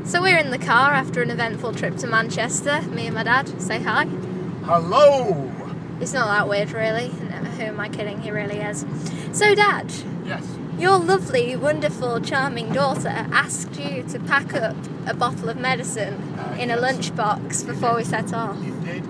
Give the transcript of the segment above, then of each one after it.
So we're in the car after an eventful trip to Manchester. Me and my dad. Say hi. Hello! It's not that weird, really. No, who am I kidding? He really is. So, Dad, Yes. your lovely, wonderful, charming daughter asked you to pack up a bottle of medicine in a Yes. lunchbox before we set off. You did.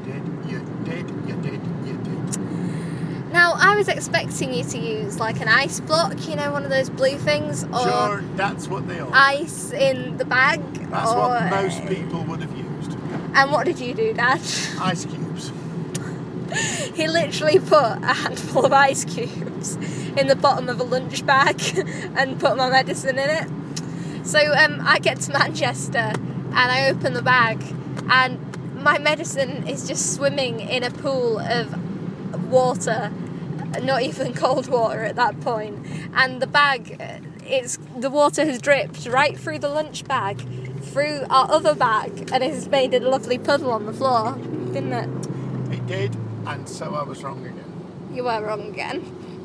Now, I was expecting you to use like an ice block, you know, one of those blue things, or Sure, that's what they are. ice in the bag. That's or... what most people would have used. And what did you do, Dad? Ice cubes. He literally put a handful of ice cubes in the bottom of a lunch bag and put my medicine in it. So I get to Manchester and I open the bag and my medicine is just swimming in a pool of water, not even cold water at that point. And the bag, the water has dripped right through the lunch bag, through our other bag, and it has made a lovely puddle on the floor, didn't it? It did, and so I was wrong again. You were wrong again.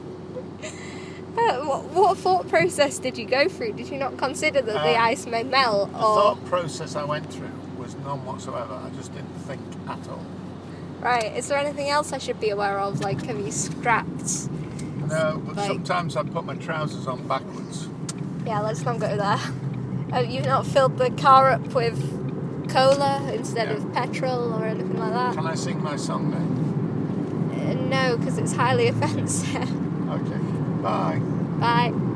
What thought process did you go through? Did you not consider that the ice may melt? The Or thought process I went through was none whatsoever. I just didn't think at all. Right, is there anything else I should be aware of? Like, have you strapped? No, but Like- sometimes I put my trousers on backwards. Yeah, let's not go there. You've not filled the car up with cola instead of petrol or anything like that? Can I sing my song then? No, because it's highly offensive. Okay, bye. Bye.